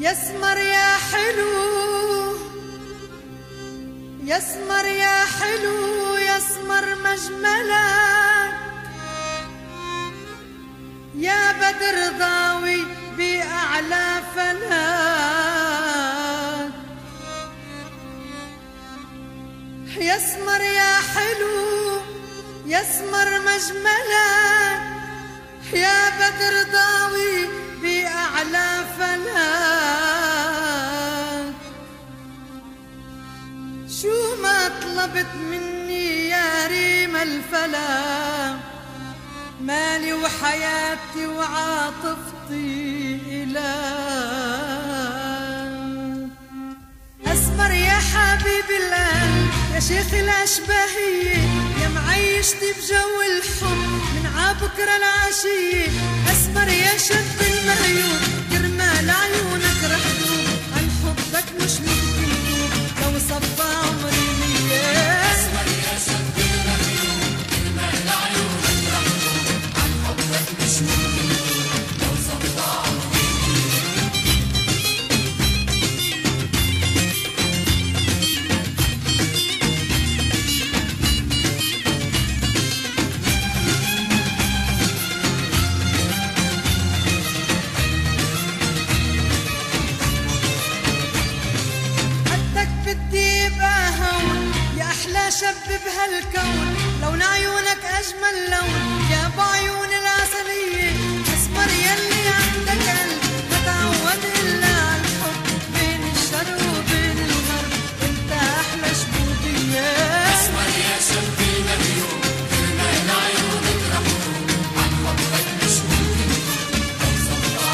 يسمر يا حلو يسمر يا حلو يسمر مجملك يا بدر ضاوي بأعلى فلك يسمر يا حلو يسمر مجملك يا بدر ضاوي بأعلى فلك شو ما طلبت مني يا ريم الفلا مالي وحياتي وعاطفتي إلك أسمر يا حبيب القلب يا شيخ الأشباهية يا معيشتي بجو الحب من عبكرة العشية أسمر يا شب المهيون كرمال عيونك رح دوب عن حبك مش ممكن دوب لو صفى عمري مية أسمر يا شب المهيون كرمال عيونك رح دوب عن حبك مش ممكن دوب لو صفى عمري شب بهالكون لون عيونك أجمل لون يا أبو عيون العسلية أسمر يلي عندك قلب ما تعود إلا عالحب بين الشرق وبين الغرب أنت أحلى شبوبية أسمر يا شب المليون كرمال عيونك رح دوب عن حبك مش ممكن لو صفى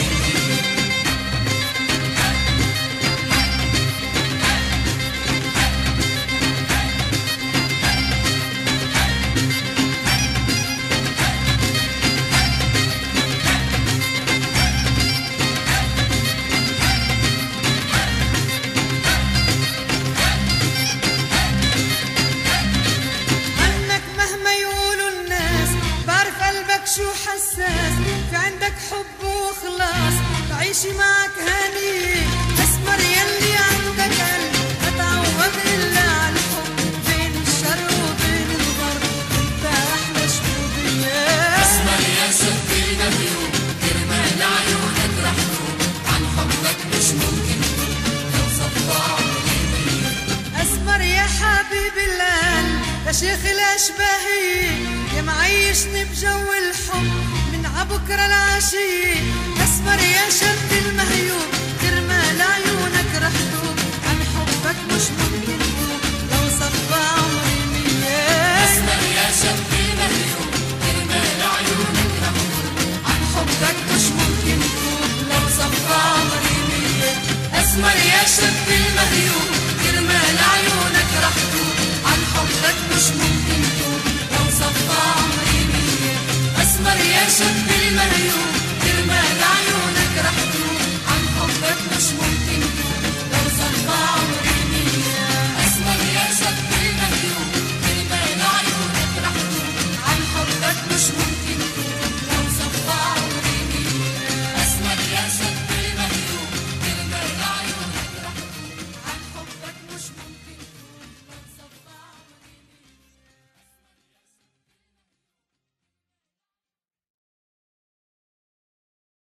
شو حساس في عندك حب وخلاص بعيشي معك هنية أسمر يلي عندك قلب ما تعود إلا عالحب بين الشرق وبين الغرب أنت أحلى شبوبية أسمر يا شب المهيون كرمال عيونك رح دوب عن حبك مش ممكن لو صفى عمري مية أسمر يا حبيب القلب يا شيخ الأشباهية يا معيشني بجو الحب من عبكرة العشية أسمر يا شب المهيون كرمال عيونك رح دوب عن حبك مش ممكن دوب لو صفى عمري مية أسمر يا شب المهيون كرمال عيونك رح دوب عن حبك مش ممكن دوب لو صفى عمري مية أسمر يا شب المهيون كرمال عيونك رح دوب عن حبك مش ممكن دوب لو صفى عمري مية أسمر يا شب المهيون